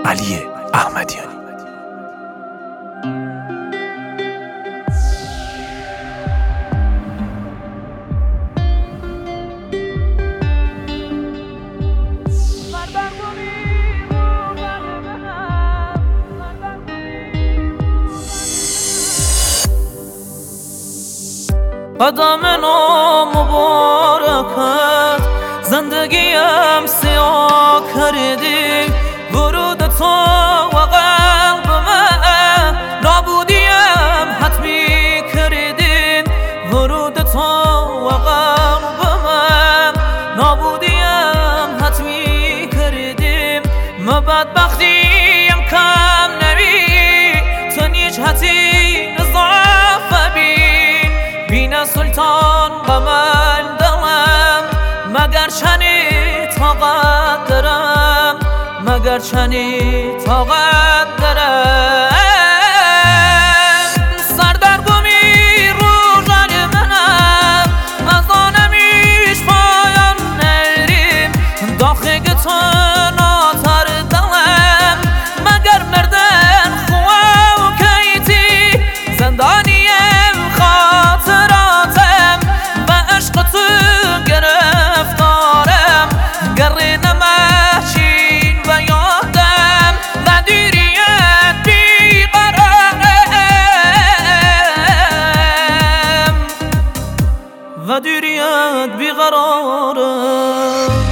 علی احمدیانی. قدم مبارکت زندگیم سیاه کردی، ورود تو و قلب من نابودیم حتمی کردی، ورود تو و قلب من نابودیم حتمی کردی. ما بدبختیم کم نبی تو نیچ حتی نظافه بین سلطان قمل دلم، مگر چنی طاقت دارم، مگر چنی طاقت دارم. سردرگمی رو جان منم از آنمیش پایان نریم، داخل تو ناتر دلم، مگر مردن خواه و کیتی زندانی و دیریت بیقرارم.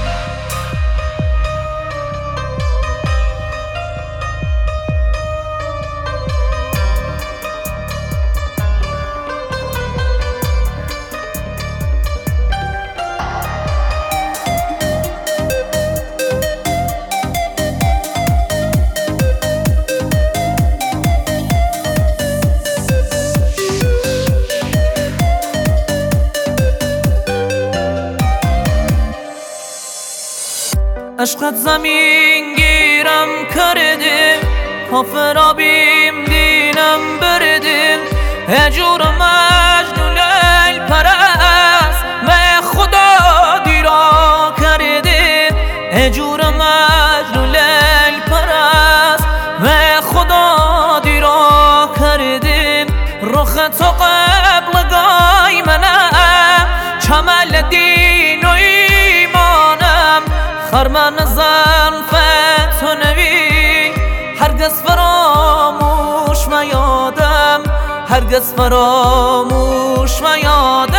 عشقت زمین گیرم کردیم، کافرابیم دینم بردیم، هجور مجنون لیل پرست و خدا دیرا کردیم، هجور مجنون لیل پرست و خدا دیرا کردیم. رخ تو قبل گای منم، چمل دین و ایمانم، خرمن زلفت تو نبی هرگز فراموش میادم، هرگز فراموش میادم.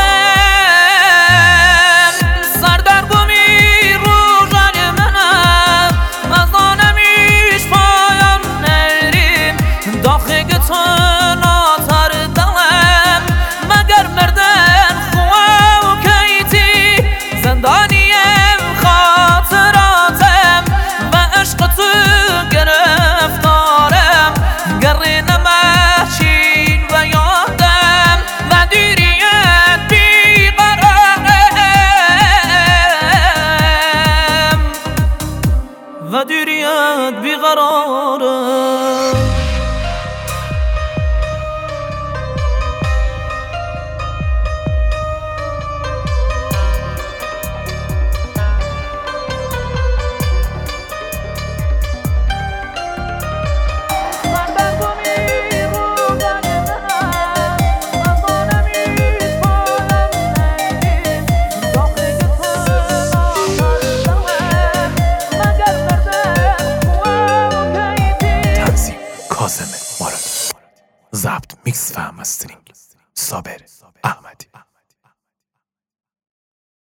سردرگمی رو جان منم از آنمیش پایان نریم، داخل تو ناتر دلم، مگر مردن خواه و کیتی زندانی و دیریت بیقرارم. ضبط میکس و مسترینگ صابر احمد.